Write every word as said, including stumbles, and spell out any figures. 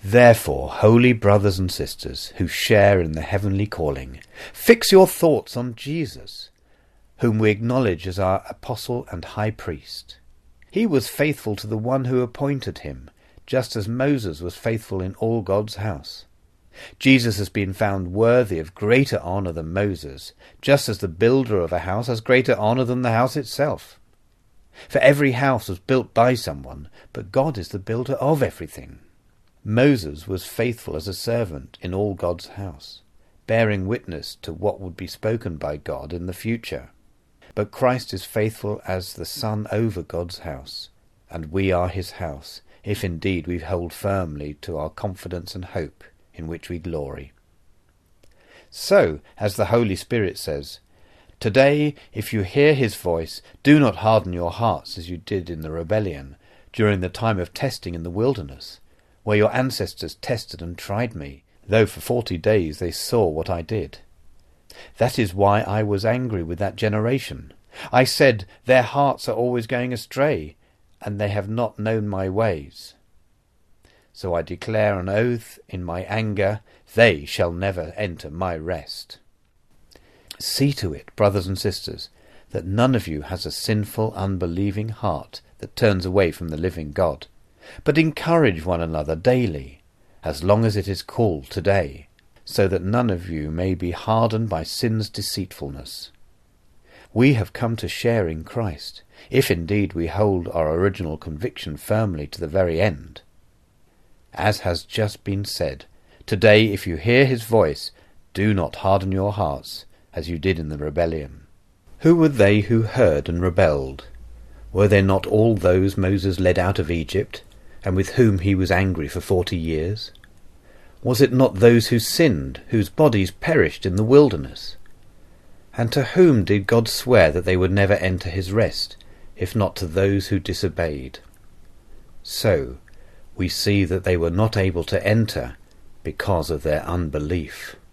Therefore, holy brothers and sisters who share in the heavenly calling, fix your thoughts on Jesus, whom we acknowledge as our apostle and high priest. He was faithful to the one who appointed him, just as Moses was faithful in all God's house. Jesus has been found worthy of greater honour than Moses, just as the builder of a house has greater honour than the house itself. For every house was built by someone, but God is the builder of everything. Moses was faithful as a servant in all God's house, bearing witness to what would be spoken by God in the future. But Christ is faithful as the Son over God's house, and we are his house, if indeed we hold firmly to our confidence and hope, in which we glory. So, as the Holy Spirit says, "Today, if you hear his voice, do not harden your hearts as you did in the rebellion, during the time of testing in the wilderness, where your ancestors tested and tried me, though for forty days they saw what I did. That is why I was angry with that generation. I said, their hearts are always going astray, and they have not known my ways. So I declare an oath in my anger, they shall never enter my rest." See to it, brothers and sisters, that none of you has a sinful, unbelieving heart that turns away from the living God, but encourage one another daily, as long as it is called today, so that none of you may be hardened by sin's deceitfulness. We have come to share in Christ, if indeed we hold our original conviction firmly to the very end. As has just been said, today if you hear his voice, do not harden your hearts, as you did in the rebellion. Who were they who heard and rebelled? Were they not all those Moses led out of Egypt, and with whom he was angry for forty years? Was it not those who sinned, whose bodies perished in the wilderness? And to whom did God swear that they would never enter his rest, if not to those who disobeyed? So, we see that they were not able to enter because of their unbelief.